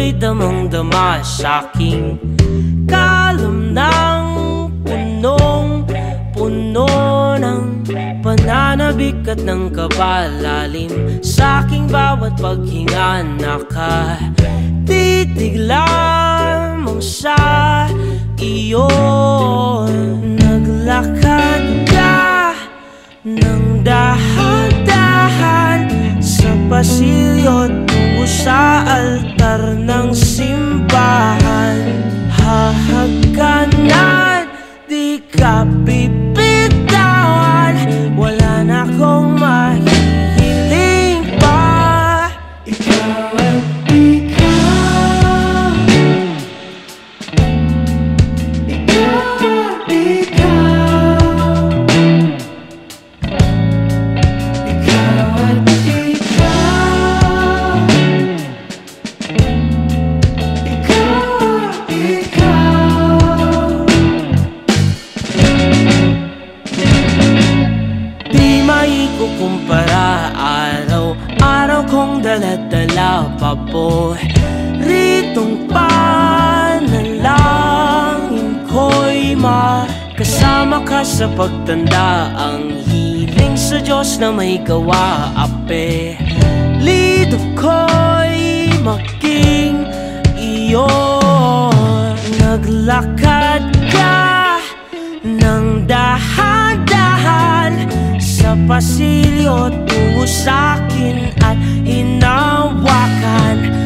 ako'y damang-dama sa'king kalam ng punong-puno ng pananabik at ng kabalalim. Sa'king bawat paghinga nakatitig lamang sa iyo. Naglakad ka ng dahan-dahan sa pasilyo tungo sa altar ng simbahan. Hahagkanan, di ka bibitawan, wala na akong mahihiling pa. Ikaw at ikaw, ikaw at ikaw, ikaw at ikaw, ikaw at ikaw. Di maikukumpara, araw-araw kong dala-dala paboritong panalangin ko'y makasama ka sa pagtanda. Ang hiling sa Diyos na may gawa, apelido ko'y maging iyo. Naglakad ka ng dahan-dahan sa pasilyo tungo sa'kin at hinawakan